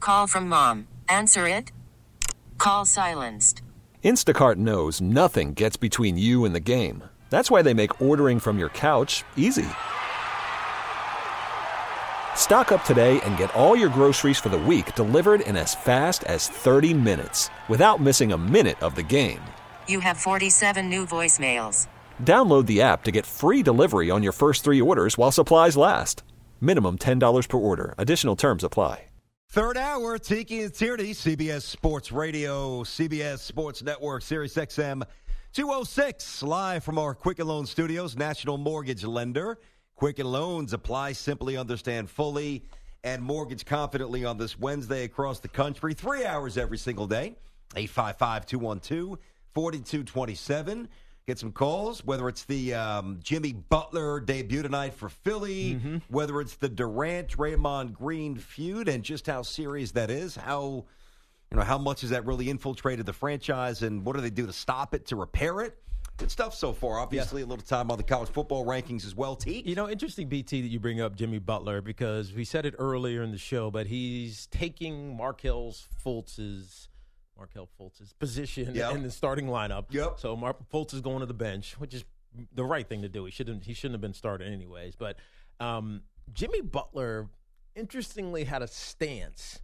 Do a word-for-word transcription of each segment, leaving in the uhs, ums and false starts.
Call from mom. Answer it. Call silenced. Instacart knows nothing gets between you and the game. That's why they make ordering from your couch easy. Stock up today and get all your groceries for the week delivered in as fast as thirty minutes without missing a minute of the game. You have forty-seven new voicemails. Download the app to get free delivery on your first three orders while supplies last. Minimum ten dollars per order. Additional terms apply. Third hour, Tiki and Tierney, C B S Sports Radio, C B S Sports Network, Sirius X M two oh six, live from our Quicken Loans studios, National Mortgage Lender. Quicken Loans, apply simply, understand fully, and mortgage confidently on this Wednesday across the country. Three hours every single day, eight five five, two one two, four two two seven. Get some calls, whether it's the um, Jimmy Butler debut tonight for Philly, mm-hmm. whether it's the Durant-Draymond Green feud and just how serious that is, how you know how much has that really infiltrated the franchise, and what do they do to stop it, to repair it? Good stuff so far. Obviously, yeah. a little time on the college football rankings as well, T. You know, interesting, B T, that you bring up Jimmy Butler, because we said it earlier in the show, but he's taking Markelle Fultz's Markelle Fultz's position yep. in the starting lineup. Yep. So Mark Fultz is going to the bench, which is the right thing to do. He shouldn't he shouldn't have been started anyways. But um, Jimmy Butler, interestingly, had a stance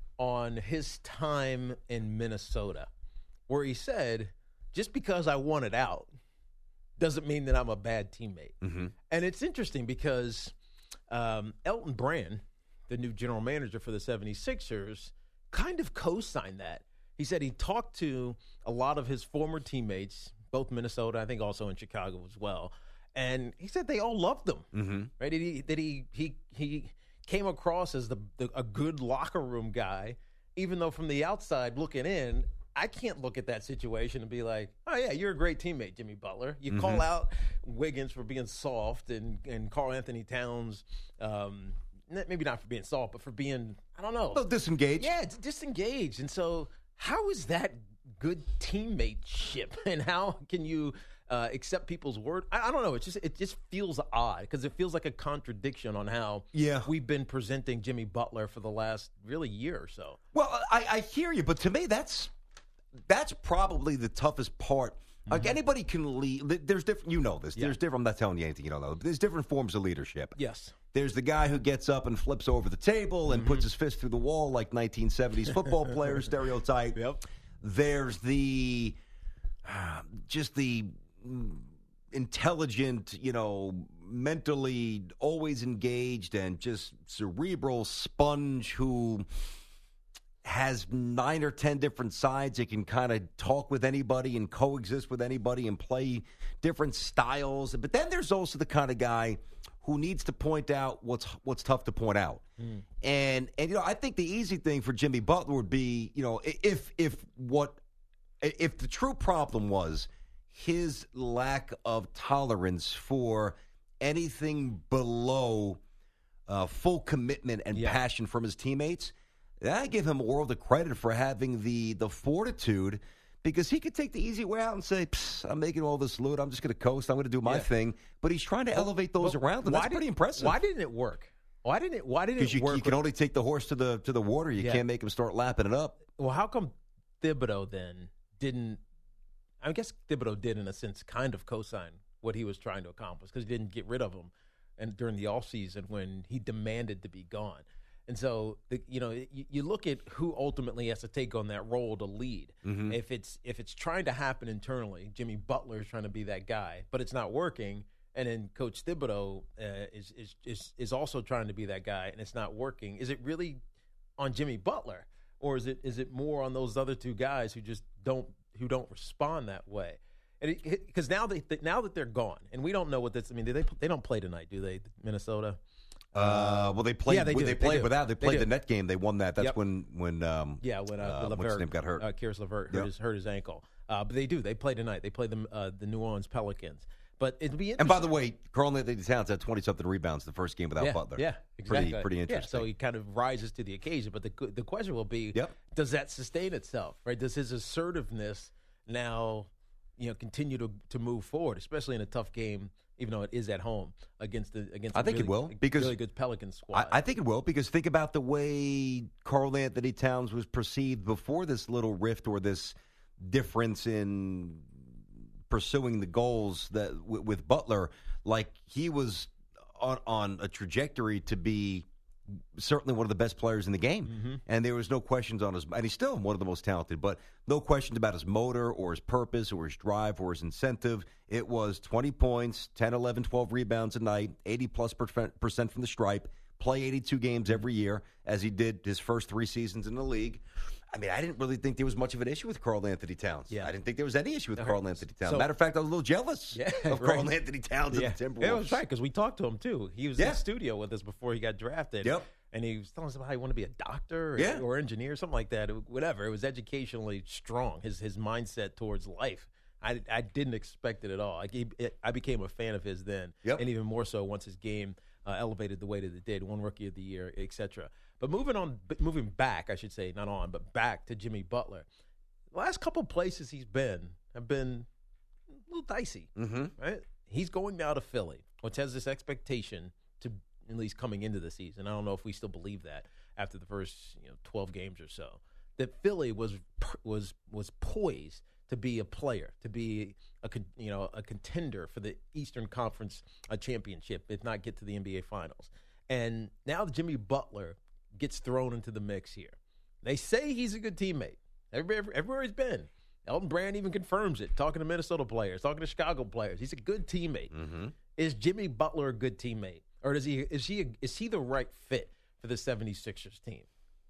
on his time in Minnesota where he said, just because I wanted out doesn't mean that I'm a bad teammate. Mm-hmm. And it's interesting because um, Elton Brand, the new general manager for the seventy-sixers, kind of co-signed that. He said he talked to a lot of his former teammates, both Minnesota, I think also in Chicago as well, and he said they all loved him. Mm-hmm. Right? That he that he he he came across as the, the a good locker room guy, even though from the outside looking in, I can't look at that situation and be like, oh yeah, you're a great teammate, Jimmy Butler. You mm-hmm. call out Wiggins for being soft, and and Karl Anthony Towns. Um, maybe not for being soft, but for being, I don't know, a little disengaged. Yeah, it's disengaged, and so. How is that good teammateship, and how can you uh, accept people's word? I, I don't know. It just it just feels odd because it feels like a contradiction on how yeah. we've been presenting Jimmy Butler for the last really year or so. Well, I, I hear you, but to me, that's that's probably the toughest part. Like, mm-hmm. anybody can lead. There's different. You know this. Yeah. There's different. I'm not telling you anything you don't know. There's different forms of leadership. Yes. There's the guy who gets up and flips over the table and mm-hmm. puts his fist through the wall like nineteen seventies football player stereotype. Yep. There's the uh, just the intelligent, you know, mentally always engaged and just cerebral sponge who has nine or ten different sides. It can kind of talk with anybody and coexist with anybody and play different styles. But then there's also the kind of guy who needs to point out what's what's tough to point out. Mm. And and you know, I think the easy thing for Jimmy Butler would be, you know, if if what if the true problem was his lack of tolerance for anything below uh, full commitment and yeah. passion from his teammates, I give him a world of credit for having the the fortitude, because he could take the easy way out and say, I'm making all this loot, I'm just going to coast, I'm going to do my yeah. thing. But he's trying to well, elevate those well, around him. That's did, pretty impressive. Why didn't it work? Why didn't it Why didn't it Because you, work? you can only take the horse to the to the water. You yeah. can't make him start lapping it up. Well, how come Thibodeau then didn't – I guess Thibodeau did, in a sense, kind of co-sign what he was trying to accomplish, because he didn't get rid of him and during the offseason when he demanded to be gone. And so, you know, you, you look at who ultimately has to take on that role to lead. Mm-hmm. If it's if it's trying to happen internally, Jimmy Butler is trying to be that guy, but it's not working. And then Coach Thibodeau uh, is, is is is also trying to be that guy, and it's not working. Is it really on Jimmy Butler, or is it is it more on those other two guys who just don't who don't respond that way? And because now they now that they're gone, and we don't know what this. I mean, do they they don't play tonight, do they? Minnesota. Uh, well, they played. Yeah, they, they played they without. They played they the net game. They won that. That's yep. when when um yeah when uh, uh, LeVert, what's his name got hurt. Uh, Karis LeVert hurt, yep. his, hurt his ankle. Uh, but they do. They play tonight. They play the uh, the New Orleans Pelicans. But it'd be interesting. And by the way, Karl Anthony Towns had twenty something rebounds the first game without yeah, Butler. Yeah, exactly. Pretty pretty interesting. Yeah, so he kind of rises to the occasion. But the the question will be, yep. does that sustain itself? Right? Does his assertiveness now, you know, continue to to move forward, especially in a tough game even though it is at home against the against. I think really, it will because really good Pelicans squad. I, I think it will because think about the way Karl Anthony Towns was perceived before this little rift or this difference in pursuing the goals that w- with Butler. Like he was on, on a trajectory to be certainly one of the best players in the game. Mm-hmm. And there was no questions on his, and he's still one of the most talented, but no questions about his motor or his purpose or his drive or his incentive. It was twenty points, ten, eleven, twelve rebounds a night, eighty plus percent from the stripe, play eighty-two games every year as he did his first three seasons in the league. I mean, I didn't really think there was much of an issue with Karl Anthony Towns. Yeah. I didn't think there was any issue with No, Karl Anthony Towns. so- Matter of fact, I was a little jealous Yeah, of right. Karl Anthony Towns yeah. and the Timberwolves. Yeah, it was right because we talked to him too. He was in Yeah. the studio with us before he got drafted. Yep. And he was telling us about how he wanted to be a doctor or, Yeah. or engineer, something like that. It- whatever. It was educationally strong. His his mindset towards life. I, I didn't expect it at all. I, gave, it, I became a fan of his then, Yep. and even more so once his game uh, elevated the way that it did. Won Rookie of the Year, et cetera. But moving on, but moving back, I should say, not on, but back to Jimmy Butler. The last couple places he's been have been a little dicey, Mm-hmm. right? He's going now to Philly, which has this expectation to at least coming into the season. I don't know if we still believe that after the first you know twelve games or so, that Philly was was was poised to be a player, to be a con- you know a contender for the Eastern Conference uh, championship, if not get to the N B A Finals. And now Jimmy Butler gets thrown into the mix here. They say he's a good teammate. Everywhere, everywhere he's been. Elton Brand even confirms it, talking to Minnesota players, talking to Chicago players. He's a good teammate. Mm-hmm. Is Jimmy Butler a good teammate? Or does he is he a, is he the right fit for the seventy-sixers team?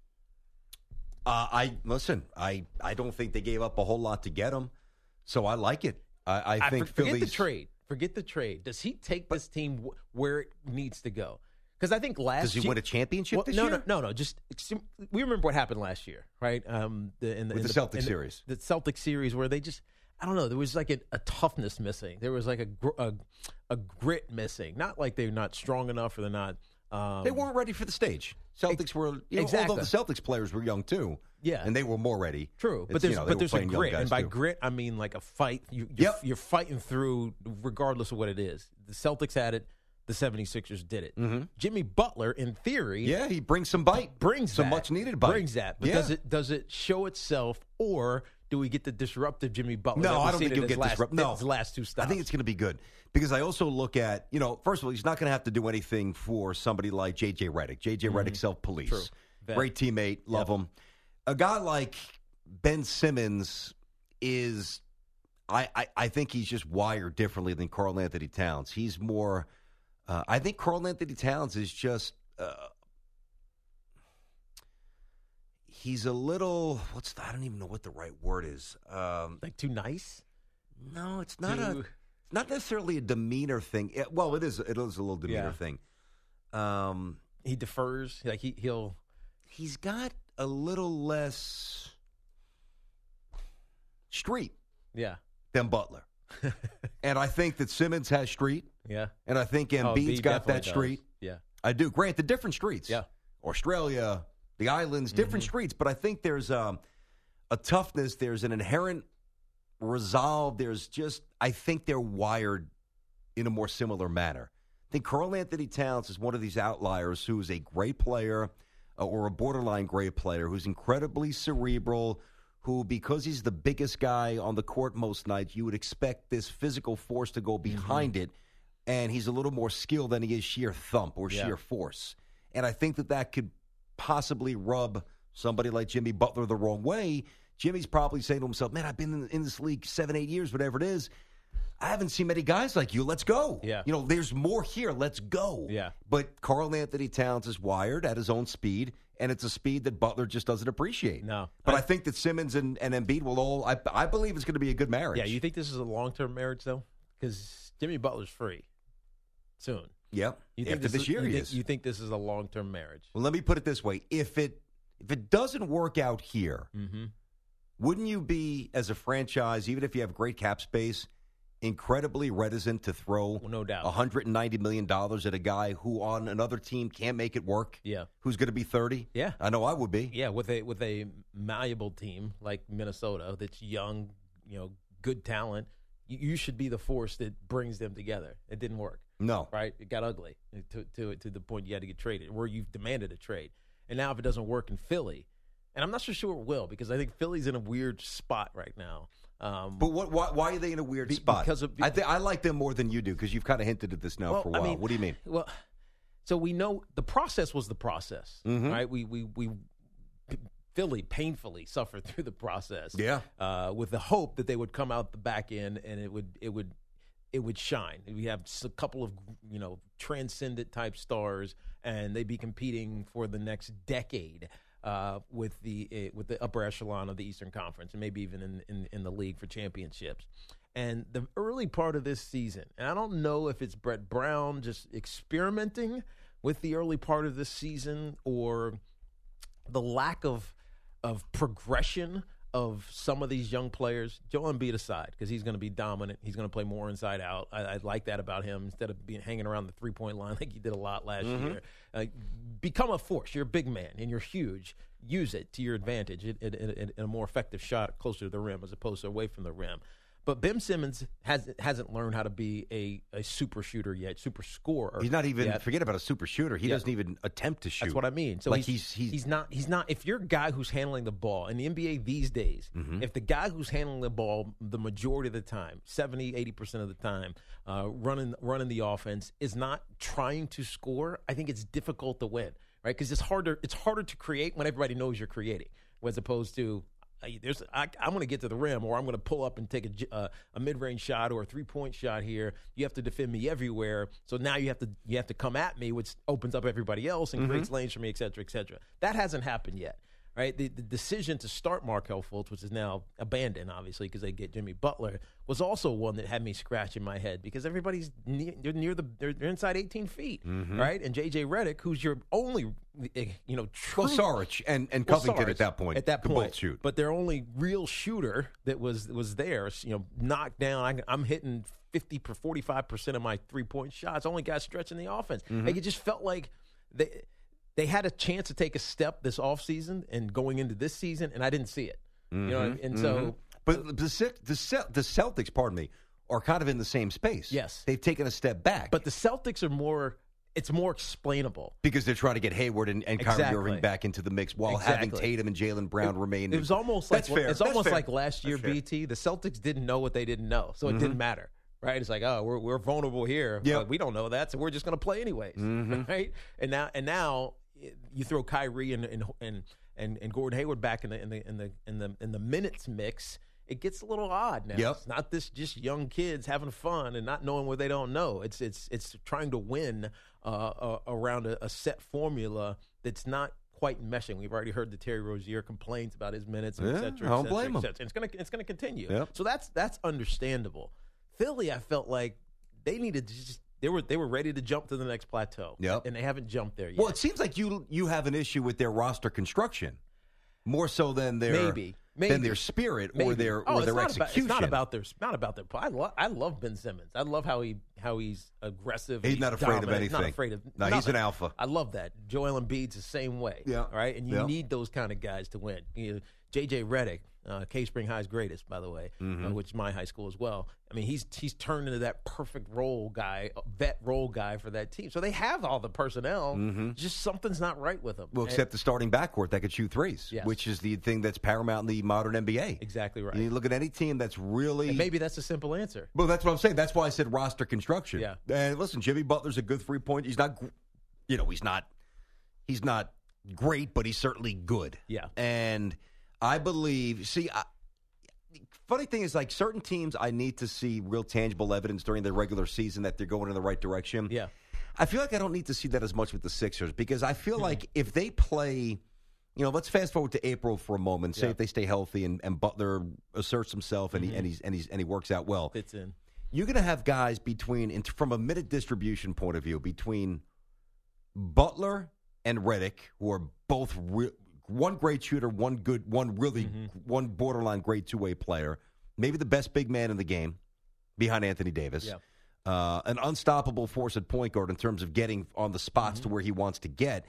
Uh, I listen. I, I don't think they gave up a whole lot to get him, so I like it. I, I think for, forget Philly's the trade. Forget the trade. Does he take this team w- where it needs to go? Because I think last Does he year, win a championship well, this no, year? No, no, no. Just we remember what happened last year, right? Um, the, in the, With in the Celtics in the- series. the Celtics series, where they just, I don't know, there was like a, a toughness missing. There was like a, gr- a a grit missing. Not like they're not strong enough or they're not. Um, They weren't ready for the stage. Celtics were, you know, exactly. although the Celtics players were young too. Yeah. and they were more ready. True, but It's, there's you know, they but were there's a playing young grit, guys, and by too. grit I mean like a fight. You, you're, Yep. you're fighting through regardless of what it is. The Celtics had it. The seventy-sixers did it. Mhm. Jimmy Butler, in theory, Yeah, he brings some bite, brings some that. much needed bite. Brings that, but yeah. does it does it show itself, or do we get the disruptive Jimmy Butler? No, that we've I don't seen think in you'll his get last, disrupt- no. his last two stops. I think it's going to be good because I also look at, you know, first of all, he's not going to have to do anything for somebody like J J Redick. J J Redick self-police. True. Vet. Great teammate. Love Yep. him. A guy like Ben Simmons is, I, I, I think he's just wired differently than Karl Anthony Towns. He's more, uh, I think Karl Anthony Towns is just, uh, he's a little, what's the, I don't even know what the right word is. Um, like too nice. no, it's not a. Too- It's not necessarily a demeanor thing. It- well, it is. It is a little demeanor Yeah. thing. Um, He defers. Like he he'll. he's got a little less street Yeah. than Butler, and I think that Simmons has street, Yeah. and I think Oh, Embiid's B got definitely that does. street. Yeah. I do. Granted, different streets. Yeah. Australia, the islands, different streets, but I think there's um, a toughness. There's an inherent resolve. There's just, I think they're wired in a more similar manner. I think Karl Anthony Towns is one of these outliers who is a great player uh, or a borderline great player who's incredibly cerebral, who, because he's the biggest guy on the court most nights, you would expect this physical force to go behind it, and he's a little more skilled than he is sheer thump or Yeah. sheer force. And I think that that could possibly rub somebody like Jimmy Butler the wrong way. Jimmy's probably saying to himself, man, I've been in, in this league seven, eight years, whatever it is. I haven't seen many guys like you. Let's go. Yeah. You know, there's more here. Let's go. Yeah. But Karl Anthony Towns is wired at his own speed, and it's a speed that Butler just doesn't appreciate. No. But I, I- think that Simmons and, and Embiid will all, I, I believe it's going to be a good marriage. Yeah. You think this is a long term marriage though? Because Jimmy Butler's free soon. Yep. You think After this is, year, you he think, is. You think this is a long term marriage? Well, let me put it this way. If it if it doesn't work out here, Mm-hmm. wouldn't you be, as a franchise, even if you have great cap space, incredibly reticent to throw Well, no doubt. one hundred ninety million dollars at a guy who on another team can't make it work? Yeah. Who's going to be thirty? Yeah. I know I would be. Yeah, with a with a malleable team like Minnesota that's young, you know, good talent, you, you should be the force that brings them together. It didn't work. No. Right? It got ugly to, to, to the point you had to get traded, where you've demanded a trade. And now if it doesn't work in Philly, and I'm not so sure it will, because I think Philly's in a weird spot right now. Um, but what? Why, why are they in a weird be, spot? Because of, I think I like them more than you do, because you've kind of hinted at this now well, for a while. I mean, what do you mean? Well, so we know the process was the process, mm-hmm. right? We we we Philly painfully suffered through the process, yeah, uh, with the hope that they would come out the back end and it would it would it would shine. We have a couple of you know transcendent type stars, and they'd be competing for the next decade. Uh, with the uh, with the upper echelon of the Eastern Conference, and maybe even in, in, in the league for championships. And the early part of this season, and I don't know if it's Brett Brown just experimenting with the early part of this season, or the lack of of progression of some of these young players. Joel Embiid aside, because he's going to be dominant. He's going to play more inside out. I, I like that about him, instead of being hanging around the three-point line like he did a lot last mm-hmm. year. Uh, become a force. You're a big man, and you're huge. Use it to your advantage in, in, in, in a more effective shot closer to the rim as opposed to away from the rim. But Ben Simmons has, hasn't learned how to be a, a super shooter yet, super scorer. He's not even, yet. forget about a super shooter. He yeah. doesn't even attempt to shoot. That's what I mean. So like he's, he's, he's, he's not, he's not, if you're a guy who's handling the ball in the N B A these days, mm-hmm. if the guy who's handling the ball the majority of the time, seventy, eighty percent of the time, uh, running, running the offense, is not trying to score, I think it's difficult to win, right? Because it's harder, it's harder to create when everybody knows you're creating, as opposed to, There's, I, I'm going to get to the rim, or I'm going to pull up and take a, uh, a mid-range shot or a three-point shot here. You have to defend me everywhere. So now you have to you have to come at me, which opens up everybody else and mm-hmm. creates lanes for me, et cetera, et cetera. That hasn't happened yet, right? The, the decision to start Markelle Fultz, which is now abandoned, obviously, because they get Jimmy Butler, was also one that had me scratching my head, because everybody's near, they're near the they're, they're inside eighteen feet, mm-hmm. right? And J J Redick, who's your only, you know, true. Well, Saric and, and well, Covington Saric, at that point. At that point. Both shoot. But their only real shooter that was was there, you know, knocked down. I, I'm hitting fifty per forty-five percent of my three-point shots. Only guy stretching the offense. Mm-hmm. Like, it just felt like they they had a chance to take a step this offseason and going into this season, and I didn't see it. Mm-hmm. You know, and mm-hmm. so. But the, the the Celtics, pardon me, are kind of in the same space. Yes. They've taken a step back. But the Celtics are more, it's more explainable. Because they're trying to get Hayward and, and Kyrie exactly. Irving back into the mix while exactly. having Tatum and Jaylen Brown it, remain. It was almost like, That's fair. It's That's almost fair. like last year, B T, the Celtics didn't know what they didn't know, so it mm-hmm. didn't matter. Right? It's like, oh, we're we're vulnerable here. Yep. But we don't know that, so we're just going to play anyways. Mm-hmm. Right? And now and now you throw Kyrie and and and, and, and Gordon Hayward back in the in the in the in the in the minutes mix. It gets a little odd now. Yep. It's not this just young kids having fun and not knowing what they don't know. It's it's it's trying to win uh, uh, around a, a set formula that's not quite meshing. We've already heard the Terry Rozier complaints about his minutes, and yeah, et cetera, I don't et cetera, blame et cetera. him. And it's gonna it's gonna continue. Yep. So that's that's understandable. Philly, I felt like they needed to just they were they were ready to jump to the next plateau. Yep. And they haven't jumped there yet. Well, it seems like you you have an issue with their roster construction more so than their maybe. Maybe. than their spirit Maybe. or their oh, or their not execution. About, it's not about their not about their. I love I love Ben Simmons. I love how he how he's aggressive. He's, he's not afraid dominant, of anything. Not afraid of. No, nothing. he's an alpha. I love that. Joel Embiid's the same way. Yeah. Right. And you yeah. need those kind of guys to win. You know, J J Redick, uh, K-Spring High's greatest, by the way, mm-hmm. uh, which is my high school as well. I mean, he's he's turned into that perfect role guy, vet role guy for that team. So they have all the personnel. Mm-hmm. Just something's not right with them. Well, except and, the starting backcourt that could shoot threes, yes. which is the thing that's paramount in the modern N B A. Exactly right. You look at any team that's really... And maybe that's a simple answer. Well, that's what I'm saying. That's why I said roster construction. Yeah. And listen, Jimmy Butler's a good three-point. He's not, you know, he's not, he's not great, but he's certainly good. Yeah. And I believe, see, I, funny thing is, like, certain teams, I need to see real tangible evidence during the regular season that they're going in the right direction. Yeah. I feel like I don't need to see that as much with the Sixers because I feel mm-hmm. like if they play, you know, let's fast forward to April for a moment. Say yeah. if they stay healthy and, and Butler asserts himself and, mm-hmm. he, and, he's, and, he's, and he works out well. Fits in. You're going to have guys between, in, from a minute distribution point of view, between Butler and Redick, who are both re- one great shooter, one good, one really, mm-hmm. one borderline great two-way player, maybe the best big man in the game behind Anthony Davis, yeah. uh, an unstoppable force at point guard in terms of getting on the spots mm-hmm. to where he wants to get.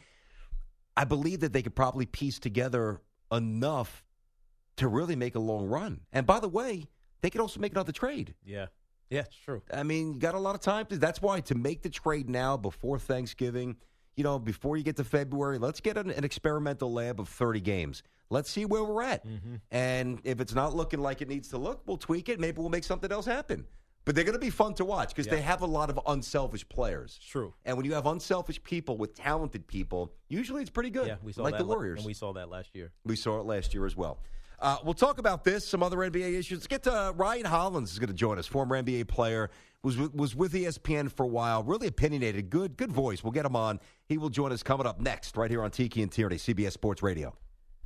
I believe that they could probably piece together enough to really make a long run. And by the way, they could also make another trade. Yeah. Yeah, it's true. I mean, you got a lot of time. To, that's why to make the trade now before Thanksgiving, you know, before you get to February, let's get an, an experimental lab of thirty games. Let's see where we're at. Mm-hmm. And if it's not looking like it needs to look, we'll tweak it. Maybe we'll make something else happen. But they're going to be fun to watch because yeah. they have a lot of unselfish players. It's true. And when you have unselfish people with talented people, usually it's pretty good. Yeah, we saw like that the Warriors. And we saw that last year. We saw it last year as well. Uh, we'll talk about this, some other N B A issues. Let's get to uh, Ryan Hollins is going to join us, former N B A player, was was with E S P N for a while, really opinionated, good good voice. We'll get him on. He will join us coming up next right here on Tiki and Tierney, C B S Sports Radio.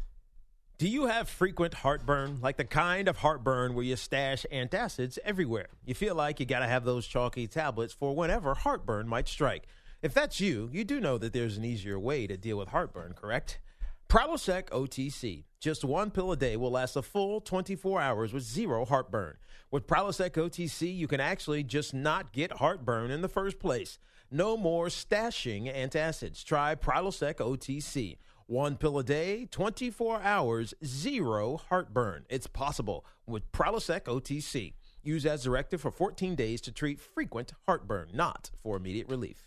Do you have frequent heartburn, like the kind of heartburn where you stash antacids everywhere? You feel like you got to have those chalky tablets for whenever heartburn might strike. If that's you, you do know that there's an easier way to deal with heartburn, correct? Prilosec O T C. Just one pill a day will last a full twenty-four hours with zero heartburn. With Prilosec O T C, you can actually just not get heartburn in the first place. No more stashing antacids. Try Prilosec O T C. One pill a day, twenty-four hours, zero heartburn. It's possible with Prilosec O T C. Use as directed for fourteen days to treat frequent heartburn, not for immediate relief.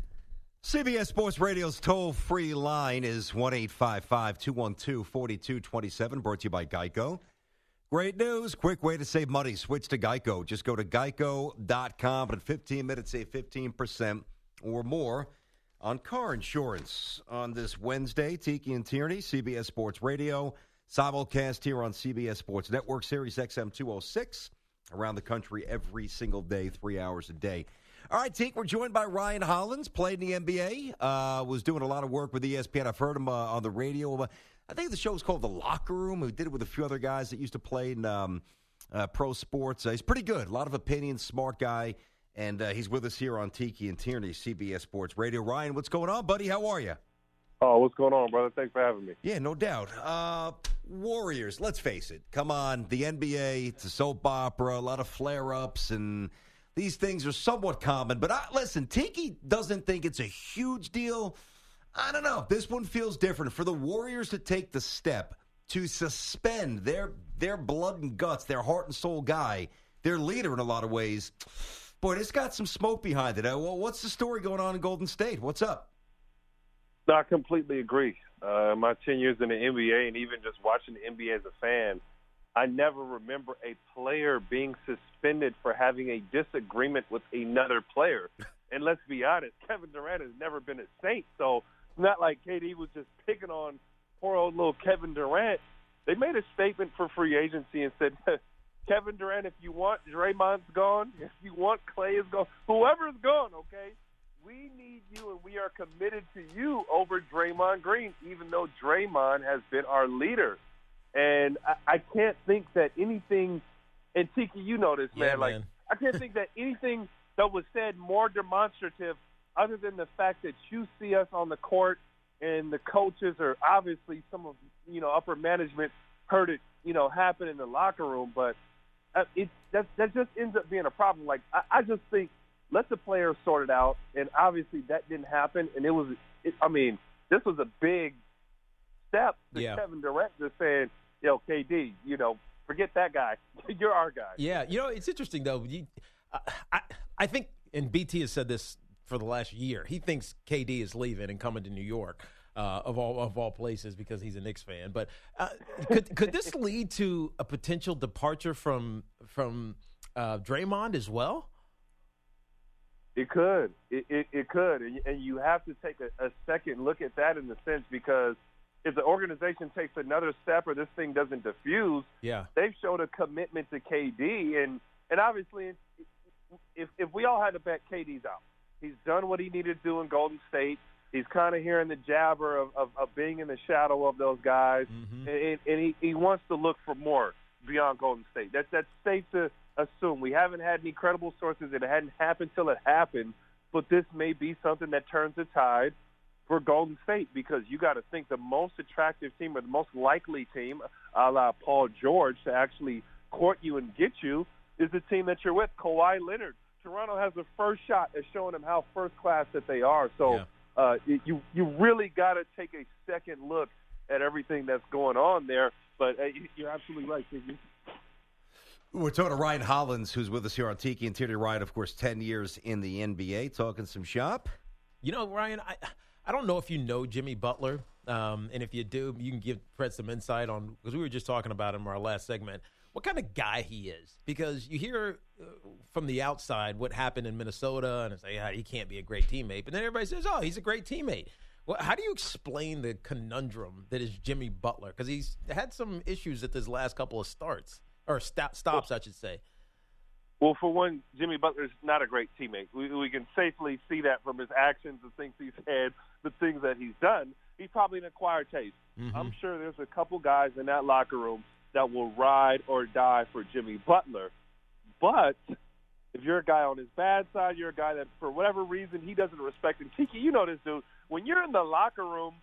C B S Sports Radio's toll-free line is one eight five five, two one two, four two two seven, brought to you by Geico. Great news, quick way to save money. Switch to Geico. Just go to geico dot com, and in fifteen minutes, save fifteen percent or more on car insurance. On this Wednesday, Tiki and Tierney, C B S Sports Radio, simulcast here on C B S Sports Network, Sirius X M two oh six, around the country every single day, three hours a day. All right, Teke, we're joined by Ryan Hollins, played in the N B A, uh, was doing a lot of work with E S P N. I've heard him uh, on the radio. I think the show's called The Locker Room. He did it with a few other guys that used to play in um, uh, pro sports. Uh, he's pretty good, a lot of opinions, smart guy, and uh, he's with us here on Tiki and Tierney, C B S Sports Radio. Ryan, what's going on, buddy? How are you? Oh, what's going on, brother? Thanks for having me. Yeah, no doubt. Uh, Warriors, let's face it. Come on, the N B A, it's a soap opera, a lot of flare-ups, and these things are somewhat common. But I, listen, Tiki doesn't think it's a huge deal. I don't know. This one feels different. For the Warriors to take the step to suspend their their blood and guts, their heart and soul guy, their leader in a lot of ways, boy, it's got some smoke behind it. Uh, well, what's the story going on in Golden State? What's up? No, I completely agree. Uh, my ten years in the N B A and even just watching the N B A as a fan, I never remember a player being suspended for having a disagreement with another player. And let's be honest, Kevin Durant has never been a Saint, so it's not like K D was just picking on poor old little Kevin Durant. They made a statement for free agency and said, Kevin Durant, if you want, Draymond's gone. If you want, Clay is gone. Whoever's gone, okay? We need you, and we are committed to you over Draymond Green, even though Draymond has been our leader. And I, I can't think that anything, and Tiki, you know this, man. Yeah, like man. I can't think that anything that was said more demonstrative, other than the fact that you see us on the court, and the coaches or obviously some of you know upper management heard it, you know, happen in the locker room. But it that that just ends up being a problem. Like I, I just think let the players sort it out, and obviously that didn't happen. And it was, it, I mean, this was a big step to Yeah. Kevin Durant just saying, yo, K D, you know, forget that guy. You're our guy. Yeah, you know, it's interesting, though. You, uh, I, I think, and B T has said this for the last year, he thinks K D is leaving and coming to New York, uh, of all of all places, because he's a Knicks fan. But uh, could could this lead to a potential departure from from uh, Draymond as well? It could. It, it, it could. And, and you have to take a, a second look at that in the sense because if the organization takes another step or this thing doesn't diffuse, Yeah. they've showed a commitment to K D. And, and obviously, if, if we all had to bet K D's out, he's done what he needed to do in Golden State. He's kind of hearing the jabber of, of, of being in the shadow of those guys. Mm-hmm. And, and he, he wants to look for more beyond Golden State. That, that's safe to assume. We haven't had any credible sources. It hadn't happened till it happened. But this may be something that turns the tide for Golden State because you got to think the most attractive team or the most likely team, a la Paul George, to actually court you and get you is the team that you're with, Kawhi Leonard. Toronto has the first shot at showing them how first class that they are. So Yeah. uh, you you really got to take a second look at everything that's going on there. But uh, you're absolutely right, Sidney. We're talking to Ryan Hollins, who's with us here on Tiki and Tierney. Ryan, of course, ten years in the N B A, talking some shop. You know, Ryan, I I don't know if you know Jimmy Butler, um, and if you do, you can give Fred some insight on, because we were just talking about him in our last segment, what kind of guy he is. Because you hear uh, from the outside what happened in Minnesota, and it's like, yeah, he can't be a great teammate. But then everybody says, oh, he's a great teammate. Well, how do you explain the conundrum that is Jimmy Butler? Because he's had some issues at his last couple of starts, or st- stops, I should say. Well, for one, Jimmy Butler's not a great teammate. We, we can safely see that from his actions, the things he's said, the things that he's done. He's probably an acquired taste. Mm-hmm. I'm sure there's a couple guys in that locker room that will ride or die for Jimmy Butler. But if you're a guy on his bad side, you're a guy that for whatever reason he doesn't respect. And Tiki, you know this, dude. When you're in the locker room,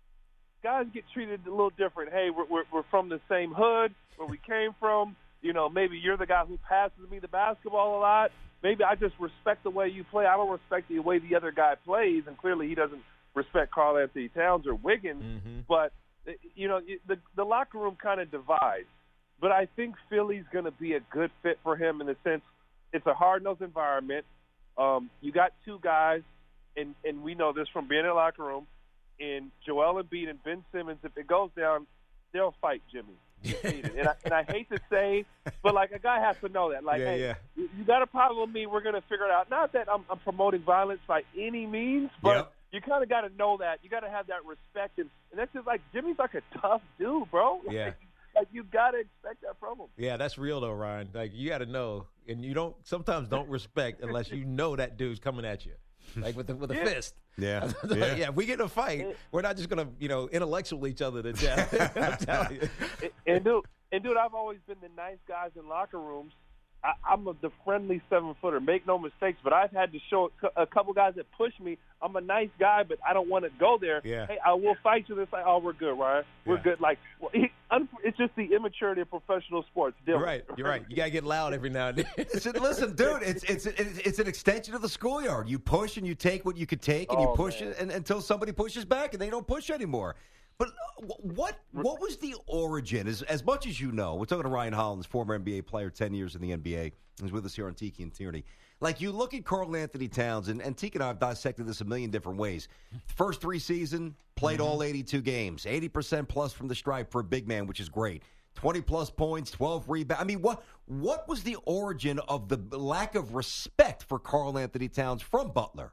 guys get treated a little different. Hey, we're, we're, we're from the same hood where we came from. You know, maybe you're the guy who passes me the basketball a lot. Maybe I just respect the way you play. I don't respect the way the other guy plays, and clearly he doesn't respect Karl Anthony Towns or Wiggins. Mm-hmm. But, you know, the, the locker room kind of divides. But I think Philly's going to be a good fit for him in the sense it's a hard-nosed environment. Um, you got two guys, and, and we know this from being in the locker room, in Joel Embiid and Ben Simmons. If it goes down, they'll fight Jimmy. and, I, and I hate to say, but like a guy has to know that. Like, yeah, hey, yeah. you, you got a problem with me, we're going to figure it out. Not that I'm, I'm promoting violence by any means, but yep. you kind of got to know that. You got to have that respect. And, and that's just like, Jimmy's like a tough dude, bro. Like, yeah. like you got to expect that from him. Yeah, that's real though, Ryan. Like you got to know, and you don't sometimes don't respect unless you know that dude's coming at you. Like with the, with a yeah. fist. Yeah. like, yeah. yeah. If we get in a fight, we're not just going to, you know, intellectual each other to death. I'm telling you. And, and, dude, and, dude, I've always been the nice guys in locker rooms. I, I'm a, the friendly seven-footer. Make no mistakes, but I've had to show a couple guys that push me. I'm a nice guy, but I don't want to go there. Yeah. Hey, I will fight you. It's like, oh, we're good, Ryan. We're yeah. good. Like, well, he, it's just the immaturity of professional sports. You're right. You're right. You got to get loud every now and then. Listen, dude, it's, it's it's it's an extension of the schoolyard. You push and you take what you could take, and oh, you push man. it and, until somebody pushes back, and they don't push anymore. But what what was the origin? As as much as you know, we're talking to Ryan Hollins, former N B A player, ten years in the N B A. He's with us here on Tiki and Tierney. Like, you look at Karl Anthony Towns, and, and Tiki and I have dissected this a million different ways. First three season, played mm-hmm. all eighty-two games, eighty percent plus from the stripe for a big man, which is great. twenty-plus points, twelve rebounds. I mean, what what was the origin of the lack of respect for Karl Anthony Towns from Butler?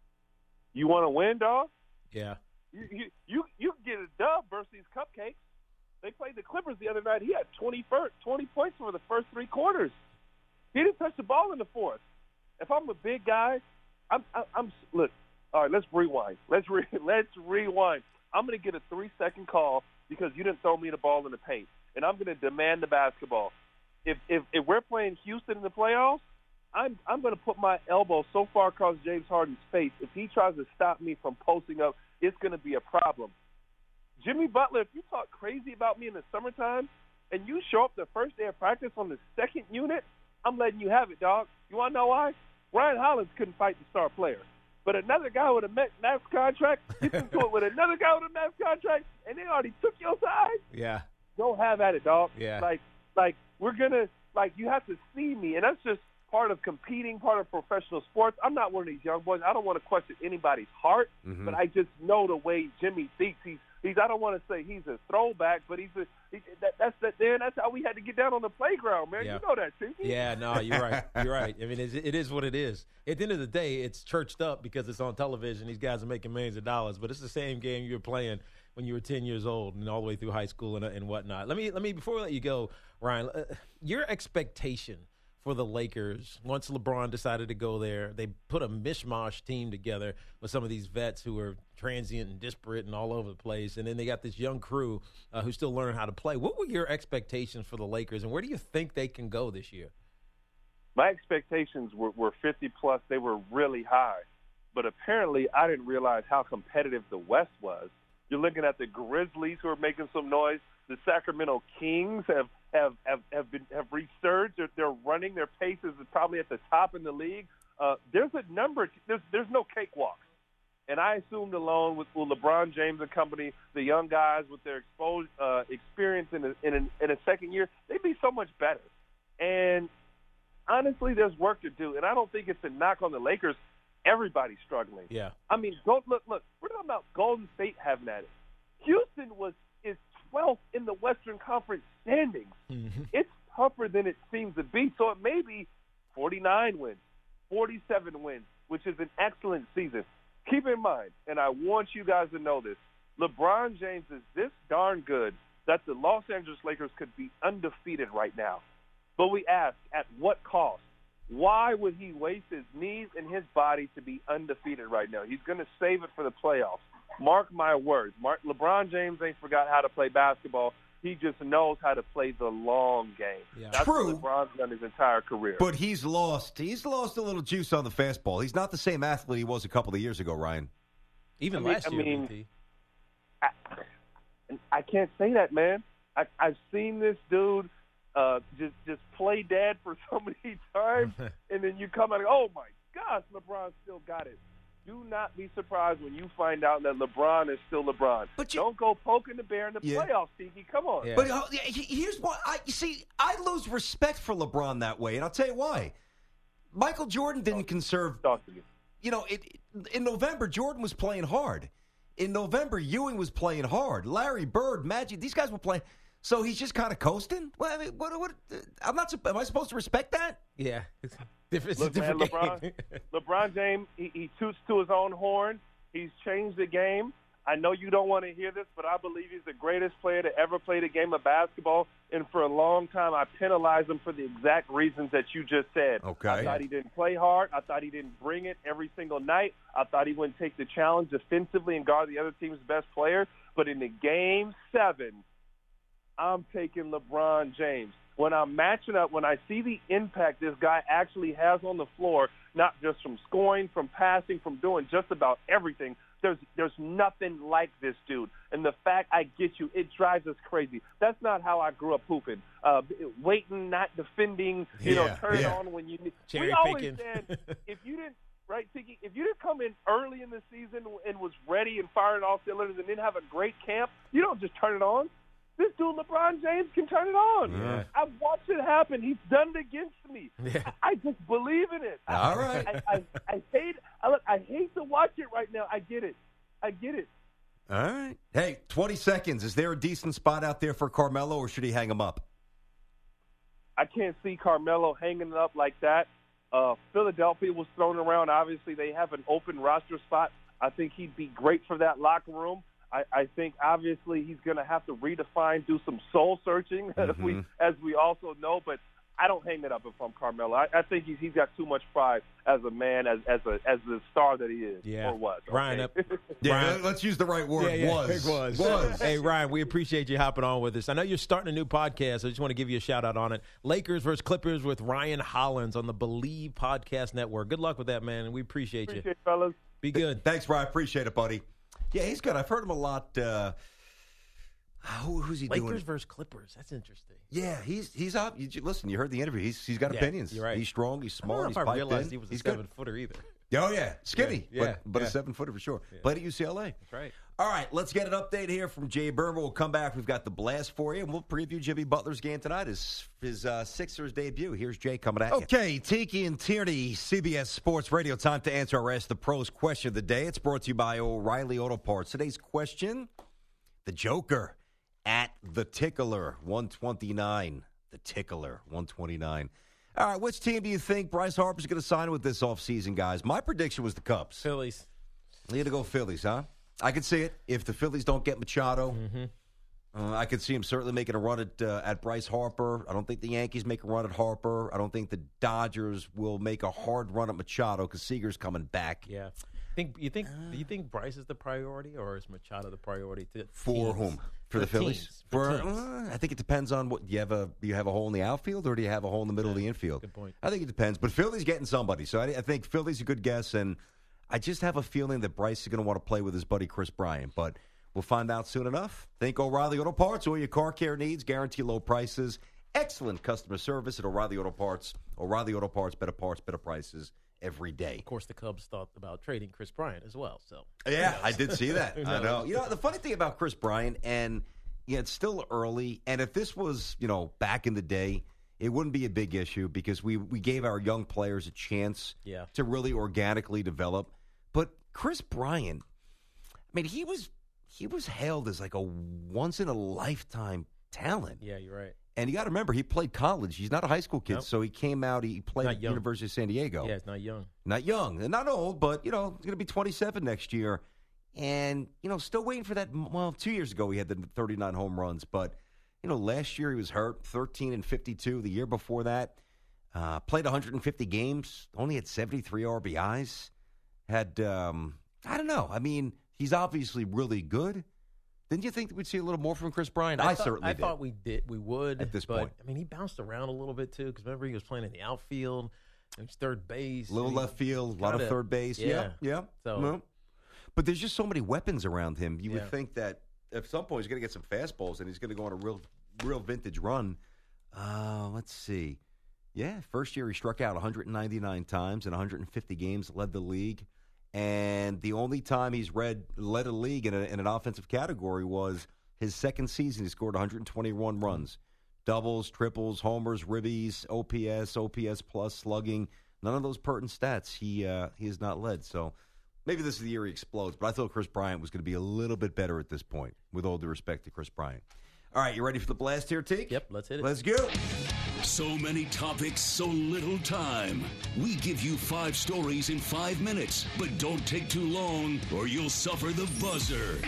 You want to win, dog? Yeah. You, you you you get a dub versus these cupcakes. They played the Clippers the other night. He had twenty, twenty points for the first three quarters. He didn't touch the ball in the fourth. If I'm a big guy, I'm I'm, I'm look. All right, let's rewind. Let's re, let's rewind. I'm going to get a three second call because you didn't throw me the ball in the paint, and I'm going to demand the basketball. If if if we're playing Houston in the playoffs, I'm I'm going to put my elbow so far across James Harden's face. If he tries to stop me from posting up, it's going to be a problem. Jimmy Butler, if you talk crazy about me in the summertime and you show up the first day of practice on the second unit, I'm letting you have it, dog. You want to know why? Ryan Hollins couldn't fight the star player. But another guy with a max contract, you can do it with another guy with a max contract, and they already took your side? Yeah. Don't have at it, dog. Yeah. Like, like we're going to, like, you have to see me, and that's just part of competing, part of professional sports. I'm not one of these young boys. I don't want to question anybody's heart, mm-hmm. but I just know the way Jimmy thinks. He's, he's. I don't want to say he's a throwback, but he's a. He, that, that's that. Then that's how we had to get down on the playground, man. Yeah. You know that, too. Yeah, no, you're right. You're right. I mean, it's, it is what it is. At the end of the day, it's churched up because it's on television. These guys are making millions of dollars, but it's the same game you were playing when you were ten years old and all the way through high school and, and whatnot. Let me let me before we let you go, Ryan. Uh, your expectation for the Lakers, once LeBron decided to go there, they put a mishmash team together with some of these vets who are transient and disparate and all over the place, and then they got this young crew uh, who still learn how to play. What were your expectations for the Lakers, and where do you think they can go this year? My expectations were, were fifty plus. They were really high, but apparently I didn't realize how competitive the West was. You're looking at the Grizzlies, who are making some noise. The Sacramento Kings have have have, have been have resurged. They're, they're running. Their pace is probably at the top in the league. Uh, there's a number. There's there's no cakewalks, and I assumed alone with, with LeBron James and company, the young guys with their exposed uh, experience in a, in, a, in a second year, they'd be so much better. And honestly, there's work to do. And I don't think it's a knock on the Lakers. Everybody's struggling. Yeah. I mean, go, look, look, we're talking about Golden State having at it. Houston was is twelfth in the Western Conference standings. Mm-hmm. It's tougher than it seems to be. So it may be forty-nine wins, forty-seven wins, which is an excellent season. Keep in mind, and I want you guys to know this, LeBron James is this darn good that the Los Angeles Lakers could be undefeated right now. But we ask, at what cost? Why would he waste his knees and his body to be undefeated right now? He's going to save it for the playoffs. Mark my words. Mark, LeBron James ain't forgot how to play basketball. He just knows how to play the long game. Yeah. That's True. what LeBron's done his entire career. But he's lost. He's lost a little juice on the fastball. He's not the same athlete he was a couple of years ago, Ryan. Even I mean- last I year, mean- B T. I, I can't say that, man. I, I've seen this dude uh, just just play dead for so many times, and then you come out and oh, my gosh, LeBron still got it. Do not be surprised when you find out that LeBron is still LeBron. But you- Don't go poking the bear in the Yeah. playoffs, Tiki. Come on. Yeah. But uh, yeah, he- here's what I you see. I lose respect for LeBron that way, and I'll tell you why. Michael Jordan didn't conserve. Talk to you. You know, it, in November, Jordan was playing hard. In November, Ewing was playing hard. Larry Bird, Magic, these guys were playing. So he's just kind of coasting. Well, I mean, what? What? I'm not. Am I supposed to respect that? Yeah. It's, it's Look, a man, different LeBron, game. LeBron James, he, he toots to his own horn. He's changed the game. I know you don't want to hear this, but I believe he's the greatest player to ever play the game of basketball. And for a long time, I penalized him for the exact reasons that you just said. Okay. I thought he didn't play hard. I thought he didn't bring it every single night. I thought he wouldn't take the challenge defensively and guard the other team's best player. But in the game seven, I'm taking LeBron James. When I'm matching up, when I see the impact this guy actually has on the floor, not just from scoring, from passing, from doing just about everything, there's there's nothing like this dude. And the fact I get you, it drives us crazy. That's not how I grew up hooping. Uh, waiting, not defending, you know, Yeah, turn it yeah. on when you need. Cherry We always picking. said, if you didn't, right, Tiki, if you didn't come in early in the season and was ready and firing all cylinders and didn't have a great camp, you don't just turn it on. This dude, LeBron James, can turn it on. Yeah. I've watched it happen. He's done it against me. Yeah. I, I just believe in it. I, All right. I, I, I hate. I, look, I hate to watch it right now. I get it. I get it. All right. Hey, twenty seconds. Is there a decent spot out there for Carmelo, or should he hang him up? I can't see Carmelo hanging it up like that. Uh, Philadelphia was thrown around. Obviously, they have an open roster spot. I think he'd be great for that locker room. I, I think obviously he's going to have to redefine, do some soul searching, as we Mhm. as we also know. But I don't hang it up if I'm Carmelo. I, I think he's he's got too much pride as a man, as as a as the star that he is Yeah. or was. Ryan, okay? up- Yeah, Ryan- let's use the right word. Yeah, yeah, was. it was. Was. Hey, Ryan, we appreciate you hopping on with us. I know you're starting a new podcast. I just want to give you a shout out on it. Lakers versus Clippers with Ryan Hollins on the Believe Podcast Network. Good luck with that, man. We appreciate, Appreciate you. it, fellas. Be good. Thanks, Ryan. Appreciate it, buddy. Yeah, he's good. I've heard him a lot. Uh, who, who's he Lakers doing? versus Clippers. That's interesting. Yeah, he's he's up. You, listen, you heard the interview. He's he's got Yeah, opinions. you're right. He's strong. He's I don't know smart. if He's I piped realized in. he was a he's good. seven footer either. Oh yeah, skinny, Yeah, yeah, but but yeah. a seven footer for sure. Yeah. Played at U C L A. That's right. All right, let's get an update here from Jay Berman. We'll come back. We've got the blast for you, and we'll preview Jimmy Butler's game tonight, his his uh, Sixers debut. Here's Jay coming at you. Okay, Tiki and Tierney, C B S Sports Radio. Time to answer our Ask the Pros question of the day. It's brought to you by O'Reilly Auto Parts. Today's question: the Joker at the Tickler, one twenty-nine. The Tickler, one twenty-nine. All right, which team do you think Bryce Harper's going to sign with this offseason, guys? My prediction was the Cubs. Phillies. Need to go Phillies, huh? I could see it. If the Phillies don't get Machado, Mm-hmm. uh, I could see him certainly making a run at uh, at Bryce Harper. I don't think the Yankees make a run at Harper. I don't think the Dodgers will make a hard run at Machado because Seager's coming back. Yeah. Think you think do you think Bryce is the priority or is Machado the priority to For teams? whom? For the Phillies? teams. For For teams. uh, I think it depends on what you have a you have a hole in the outfield or do you have a hole in the middle of the infield? Good point. I think it depends, but Philly's getting somebody, so I, I think Philly's a good guess, and I just have a feeling that Bryce is going to want to play with his buddy Chris Bryant, but we'll find out soon enough. Think O'Reilly Auto Parts, all your car care needs, guarantee low prices, excellent customer service at O'Reilly Auto Parts. O'Reilly Auto Parts, better parts, better prices every day. Of course, the Cubs thought about trading Chris Bryant as well. So Yeah, I did see that. Who I knows? know. You know, the funny thing about Chris Bryant, and yeah, it's still early, and if this was, you know, back in the day, it wouldn't be a big issue because we, we gave our young players a chance Yeah. to really organically develop. But Chris Bryant, I mean, he was he was hailed as like a once-in-a-lifetime talent. Yeah, you're right. And you got to remember, he played college. He's not a high school kid, Nope. so he came out, he played Not at the young. University of San Diego. Yeah, it's not young. Not young and not old, but, you know, he's going to be twenty-seven next year. And, you know, still waiting for that. Well, two years ago he had the thirty-nine home runs, but, you know, last year he was hurt, thirteen and fifty-two. The year before that, uh, played one hundred fifty games, only had seventy-three R B Is. Had, um, I don't know. I mean, he's obviously really good. Didn't you think that we'd see a little more from Chris Bryant? I, thought, certainly I did. thought we did. We would At this but, point. I mean, he bounced around a little bit too. Because remember, he was playing in the outfield, he was third base, A little and he- left field, a lot of kinda- third base. Yeah, yeah. yeah. So- No. But there's just so many weapons around him. You Yeah. would think that at some point he's going to get some fastballs and he's going to go on a real, real vintage run. Uh, let's see. Yeah, first year he struck out one hundred ninety-nine times in one hundred fifty games, led the league. And the only time he's read, led a league in, a, in an offensive category was his second season. He scored one hundred twenty-one runs. Doubles, triples, homers, ribbies, O P S, O P S plus, slugging. None of those pertinent stats he uh, he has not led. So maybe this is the year he explodes, but I thought Chris Bryant was going to be a little bit better at this point, with all due respect to Chris Bryant. All right, you ready for the blast here, Teak? Yep, let's hit it. Let's go. So many topics, so little time. We give you five stories in five minutes, but don't take too long or you'll suffer the buzzer.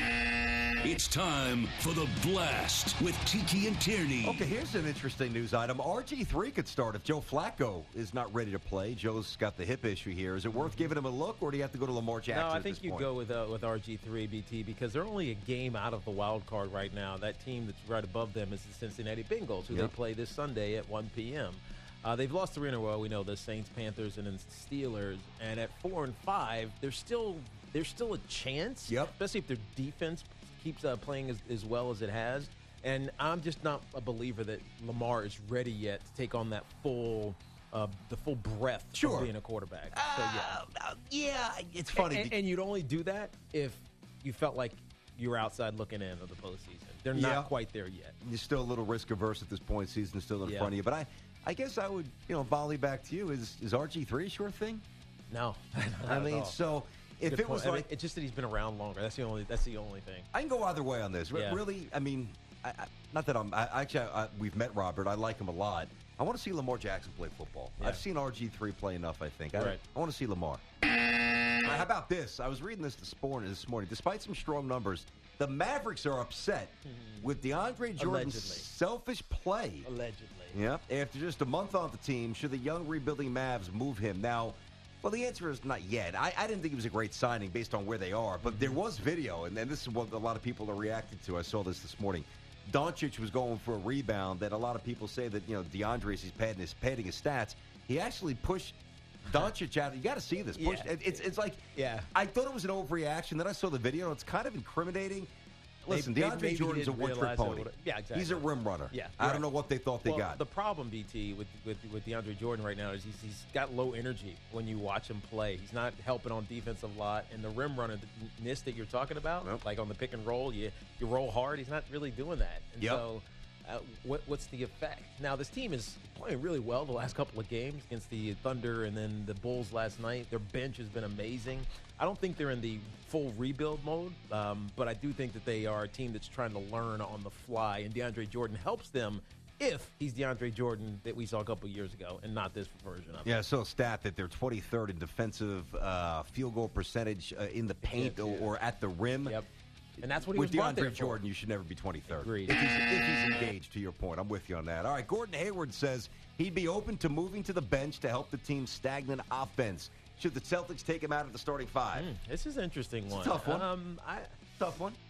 It's time for the blast with Tiki and Tierney. Okay, here's an interesting news item. R G three could start if Joe Flacco is not ready to play. Joe's got the hip issue here. Is it worth giving him a look, or do you have to go to Lamar Jackson No, I at think this you point? go with uh, with R G three, B T, because they're only a game out of the wild card right now. That team that's right above them is the Cincinnati Bengals, who Yep. they play this Sunday at one p.m. Uh, they've lost three in a row. We know the Saints, Panthers, and then Steelers. And at four and five, there's still there's still a chance, Yep. especially if their defense keeps uh, playing as, as well as it has. And I'm just not a believer that Lamar is ready yet to take on that full, uh, the full breadth Sure. of being a quarterback. so yeah. Uh, yeah, it's funny. And, and you'd only do that if you felt like you were outside looking in of the postseason. They're Yeah. not quite there yet. You're still a little risk averse at this point. Season's still in Yeah. front of you. But I, I guess I would, you know, volley back to you. Is is R G three a sure thing? No, I Not at mean, all. so if Good it was point. I mean, like, it's just that he's been around longer. That's the only. That's the only thing. I can go either way on this. Re- Yeah. Really, I mean, I, I, not that I'm. I, actually, I, we've met Robert. I like him a lot. I want to see Lamar Jackson play football. Yeah. I've seen R G three play enough. I think. I, Right. I want to see Lamar. Now, how about this? I was reading this this morning. This morning, despite some strong numbers, the Mavericks are upset with DeAndre Jordan's Allegedly. selfish play. Allegedly. Yep. After just a month on the team, should the young rebuilding Mavs move him? Now, well, the answer is not yet. I, I didn't think it was a great signing based on where they are, but there was video, and, and this is what a lot of people are reacting to. I saw this this morning. Doncic was going for a rebound that a lot of people say that, you know, DeAndre is padding his, padding his stats. He actually pushed Doncic out. You got to see this. Push, Yeah. it- It's, it's like, Yeah. I thought it was an overreaction. Then I saw the video. It's kind of incriminating. Listen, Maybe- DeAndre maybe he Jordan's a didn't one-trick realize it pony. would've- yeah, exactly. He's a rim runner. Yeah, I right. don't know what they thought they well, got. The problem, B T, with, with with DeAndre Jordan right now is he's, he's got low energy when you watch him play. He's not helping on defense a lot, and the rim runnerness that you're talking about, Nope. like on the pick and roll, you you roll hard. He's not really doing that. And Yep. so, uh, what what's the effect? Now this team is playing really well the last couple of games against the Thunder and then the Bulls last night. Their bench has been amazing. I don't think they're in the full rebuild mode, um, but I do think that they are a team that's trying to learn on the fly, and DeAndre Jordan helps them if he's DeAndre Jordan that we saw a couple years ago and not this version of it. Yeah, I saw a stat that they're twenty-third in defensive uh, field goal percentage uh, in the paint Yes, or, yeah. or at the rim. Yep. And that's what he With was brought there DeAndre for. Jordan, you should never be twenty-third. Agreed. If he's, if he's engaged, to your point. I'm with you on that. All right, Gordon Hayward says he'd be open to moving to the bench to help the team's stagnant offense. Should the Celtics take him out of the starting five? Hmm, this is an interesting It's a one. tough one. Um, I, Tough one.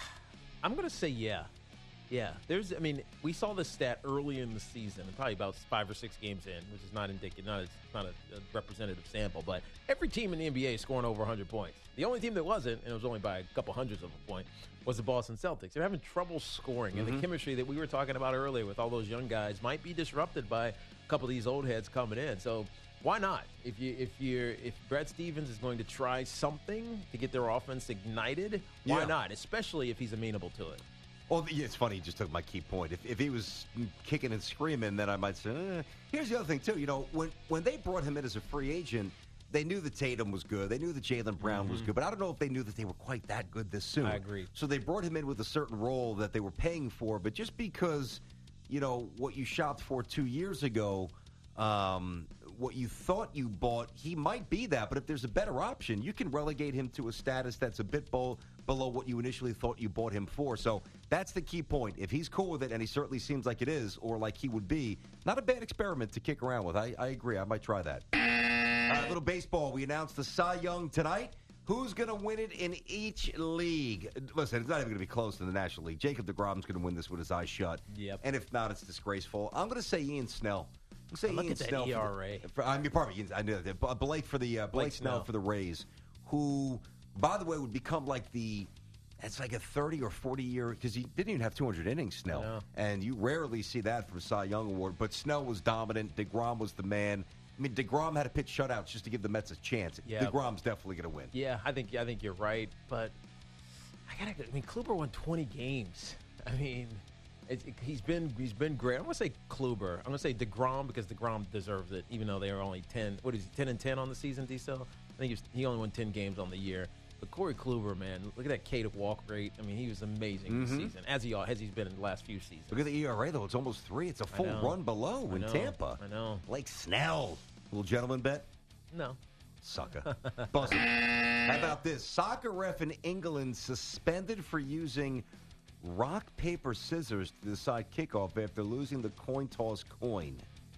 I'm going to say yeah. Yeah. There's, I mean, we saw this stat early in the season, probably about five or six games in, which is not indicative, not, it's not a, a representative sample, but every team in the N B A is scoring over one hundred points. The only team that wasn't, and it was only by a couple hundreds of a point, was the Boston Celtics. They're having trouble scoring, and the chemistry that we were talking about earlier with all those young guys might be disrupted by a couple of these old heads coming in. So why not? If you if you if Brad Stevens is going to try something to get their offense ignited, why Yeah. not? Especially if he's amenable to it. Well, yeah, it's funny. You just took my key point. If, if he was kicking and screaming, then I might say, eh. Here's the other thing, too. You know, when, when they brought him in as a free agent, they knew that Tatum was good. They knew that Jaylen Brown mm-hmm. was good. But I don't know if they knew that they were quite that good this soon. I agree. So they brought him in with a certain role that they were paying for. But just because, you know, what you shopped for two years ago, um, what you thought you bought, he might be that. But if there's a better option, you can relegate him to a status that's a bit below, below what you initially thought you bought him for. So that's the key point. If he's cool with it, and he certainly seems like it is, or like he would be, not a bad experiment to kick around with. I, I agree. I might try that. Uh, little baseball. We announced the Cy Young tonight. Who's going to win it in each league? Listen, it's not even going to be close to the National League. Jacob deGrom's going to win this with his eyes shut. Yep. And if not, it's disgraceful. I'm going to say Ian Snell. I'm going to say Look Ian at that Snell. E R A. For the, for, I mean, pardon me. I knew that. Blake for the uh, Blake, Blake Snell Snell for the Rays, who, by the way, would become like the. That's like a thirty or forty year, because he didn't even have two hundred innings, Snell. And you rarely see that from a Cy Young Award. But Snell was dominant. DeGrom was the man. I mean, DeGrom had to pitch shutouts just to give the Mets a chance. Yeah. DeGrom's definitely going to win. Yeah, I think I think you're right. But I gotta. I mean, Kluber won twenty games. I mean, it, it, he's been he's been great. I'm gonna say Kluber. I'm gonna say DeGrom because DeGrom deserves it, even though they are only ten. What is he? Ten and ten on the season, D-Cell? I think he, was, he only won ten games on the year. But Corey Kluber, man, look at that K to walk rate. I mean, he was amazing mm-hmm. this season, as he as he's been in the last few seasons. Look at the E R A, though. It's almost three. It's a full run below I in know. Tampa. I know. Blake Snell. Little gentleman bet? No. Sucker. Buzzer. How about this? Soccer ref in England suspended for using rock, paper, scissors to decide kickoff after losing the coin toss coin.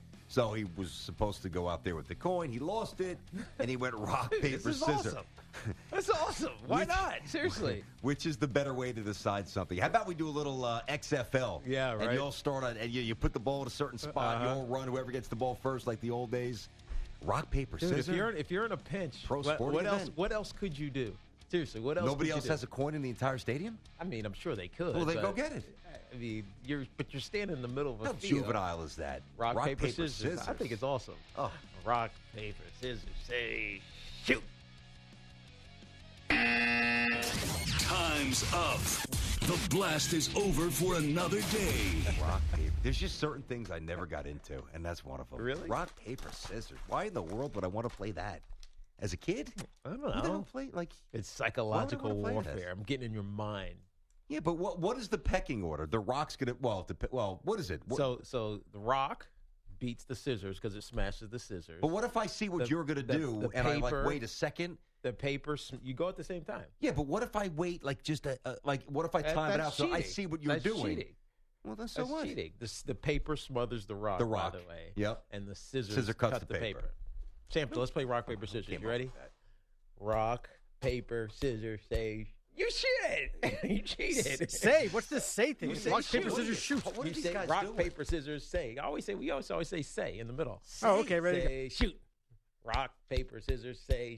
So he was supposed to go out there with the coin. He lost it, and he went rock, paper, this is scissors. Awesome. That's awesome. Why Which, not? Seriously. Which is the better way to decide something? How about we do a little uh, X F L? Yeah, right. And you'll start on, and you, you put the ball at a certain spot. Uh-huh. You'll run. Whoever gets the ball first, like the old days. Rock, paper, Dude, scissors. if you're if you're in a pinch, Pro what, sporting what else? event. What else could you do? Seriously, what else? Nobody could else you do? has a coin in the entire stadium? I mean, I'm sure they could. Well, then but, go get it. I mean, you're but you're standing in the middle of a How field. juvenile is that? Rock, paper, scissors. I think it's awesome. Oh. Rock, paper, scissors. Say, shoot. Time's up. The blast is over for another day. Rock, paper. There's just certain things I never got into, and that's one of them. Really? Rock, paper, scissors. Why in the world would I want to play that? As a kid? I don't Who the hell know. play like? It's psychological Why would I wanna play warfare. I'm getting in your mind. Yeah, but what what is the pecking order? The rock's gonna well, the, well, what is it? What, So, so the rock beats the scissors because it smashes the scissors. but what if I see what the- you're gonna the- do, the and I like paper- wait a second? The paper, sm- you go at the same time. Yeah, but what if I wait like just a, a like? What if I That- time it out that's so I cheating. see what you're That's doing? Cheating. Well, then so That's what? cheating. The, s- the paper smothers the rock, The rock. by the way. Yep. And the scissors Scissor cuts cut the the paper. paper. Sample, let's play rock, paper, scissors. Came You up ready? with that. Rock, paper, scissors, say. You cheated. you cheated. Say, what's this say thing? You say Rock, paper, shoot. scissors, shoot. What are You these say guys rock, doing? paper, scissors, say. I always say, we always always say say in the middle. Oh, okay, ready to go. Say, shoot. Rock, paper, scissors, say.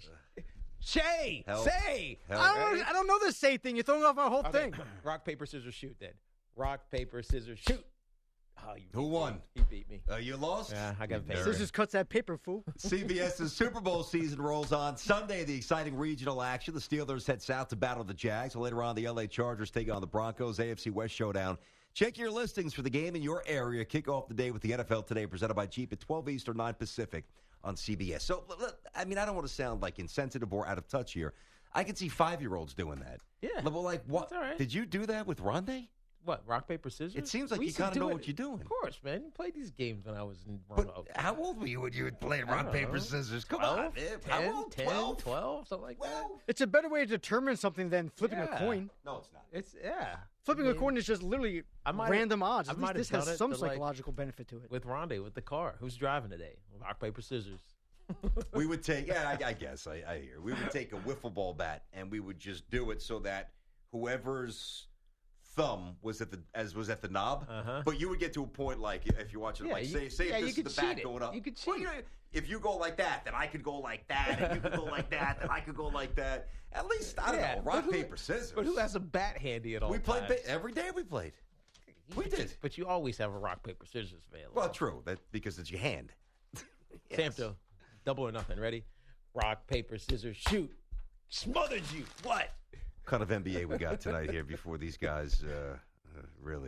Shay, Help. say. Help. I don't, I don't know this say thing. You're throwing off my whole Okay. thing. Rock, paper, scissors, shoot then. Rock, paper, scissors, shoot. Oh, you Who beat won? Me. He beat me. Uh, you lost? Yeah, I got You paper. nerd. Scissors cuts that paper, fool. CBS's Super Bowl season rolls on. Sunday, the exciting regional action. The Steelers head south to battle the Jags. Later on, the L A Chargers take on the Broncos. A F C West showdown. Check your listings for the game in your area. Kick off the day with the N F L Today, presented by Jeep at twelve Eastern, nine Pacific on C B S. So, look, I mean, I don't want to sound like insensitive or out of touch here. I can see five-year-olds doing that. Yeah. Well, like, what? That's all right. Did you do that with Rondé? What, rock, paper, scissors? It seems like We you used to kinda do know it- what you're doing. Of course, man. You played these games when I was in But how old were you when you would play I rock, don't paper, know. scissors? Come twelve, on, man. ten, How old? ten, twelve? twelve, something like Well, It's a better way to determine something than flipping Yeah. a coin. no, it's not. that. It's, yeah. Flipping I a mean, coin is just literally I might- random odds. I At might least have this done has it some to, like, psychological benefit to it. With Rondé, with the car. Who's driving today? Rock, paper, scissors. We would take, yeah, I, I guess, I, I hear. We would take a wiffle ball bat, and we would just do it so that whoever's thumb was at the as was at the knob. Uh-huh. But you would get to a point like if you're watching, Yeah, like you- say, say yeah, if you this could is the bat cheat it. going up. You could Well, cheat. know, if you go like that, then I could go like that, and you could go like that, then I could go like that. At least I don't Yeah, know, but rock who- paper scissors. But who has a bat handy at all we played times? ba- every day. We played. We did. But you always have a rock, paper, scissors available. Well, true. That because it's your hand. Yes. Samto, double or nothing. Ready? Rock, paper, scissors, shoot. Smothered you. What? What kind of N B A we got tonight here before these guys uh, really.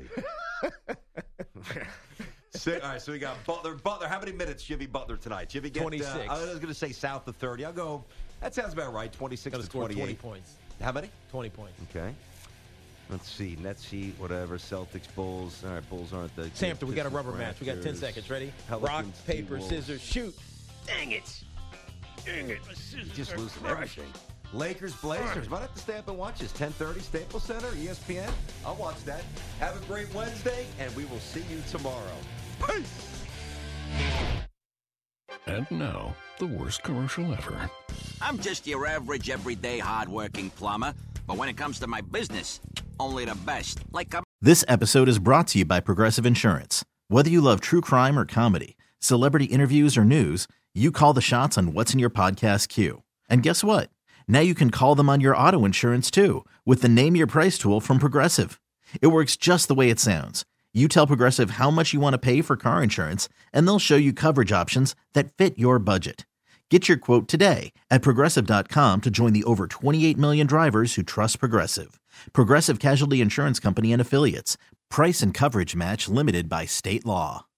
So, all right, so we got Butler. Butler, how many minutes Jimmy Butler tonight? Jimmy get, twenty-six. Uh, I was going to say south of thirty. I'll go, that sounds about right, twenty-six Gonna to score twenty-eight. twenty points. How many? twenty points. Okay. Let's see. Nets, Heat, whatever. Celtics, Bulls. All right, Bulls aren't the... Samter, we got a rubber Raptors, match. We got ten seconds. Ready? Pelicans, Rock, paper, T-Wolves. scissors, shoot. Dang it. Dang it. Just losing everything. Lakers, Blazers. Might have to stay up and watch this. ten thirty, Staples Center, E S P N. I'll watch that. Have a great Wednesday, and we will see you tomorrow. Peace! And now, the worst commercial ever. I'm just your average, everyday, hard-working plumber. But when it comes to my business, only the best. Like a... This episode is brought to you by Progressive Insurance. Whether you love true crime or comedy, celebrity interviews or news, you call the shots on what's in your podcast queue. And guess what? Now you can call them on your auto insurance too with the Name Your Price tool from Progressive. It works just the way it sounds. You tell Progressive how much you want to pay for car insurance, and they'll show you coverage options that fit your budget. Get your quote today at Progressive dot com to join the over twenty-eight million drivers who trust Progressive. Progressive Casualty Insurance Company and Affiliates. Price and coverage match limited by state law.